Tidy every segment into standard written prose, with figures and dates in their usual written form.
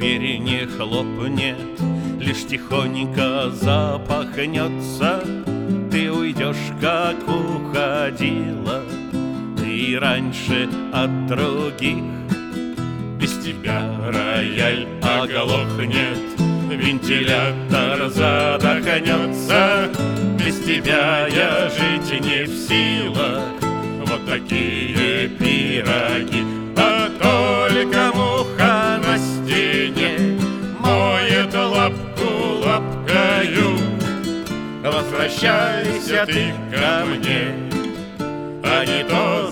дверь не хлопнет, лишь тихонько запахнется. Ты уйдешь, как уходила, ты раньше от других. Без тебя рояль оглохнет, вентилятор задохнется. Без тебя я жить не в силах. Вот такие пироги. А только муха на стене моет лапку лапкою. Возвращайся ты ко мне, а не то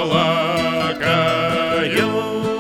заплакаю.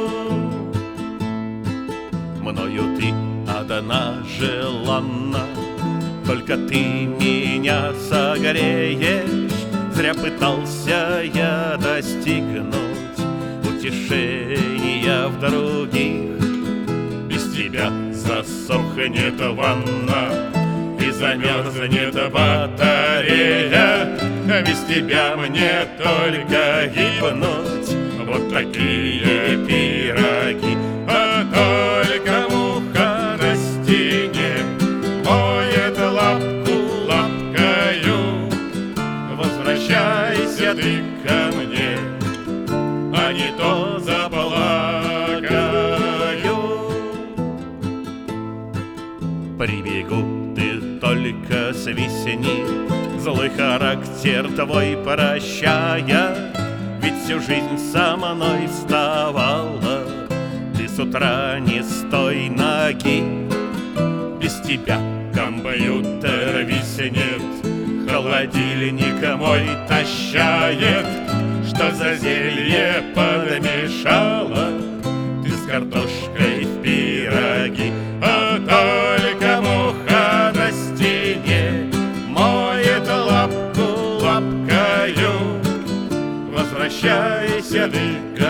Мною ты одна желанна, только ты меня согреешь. Зря пытался я достигнуть утешения в других. Без тебя засохнет ванна и замерзнет батарея. Без тебя мне только гибнуть. Вот такие пироги. А только муха на стене моет лапку лапкою. Возвращайся ты ко мне, а не то заплакаю. Прибегу, ты только свистни, злой характер твой прощая. Ведь всю жизнь со мной вставала ты с утра не с той ноги. Без тебя компьютер виснет, холодильник мой тащает. Что за зелье подмешала ты с картошкой в пироги? А только муха на стене моет лапку лапкою. Возвращайся ты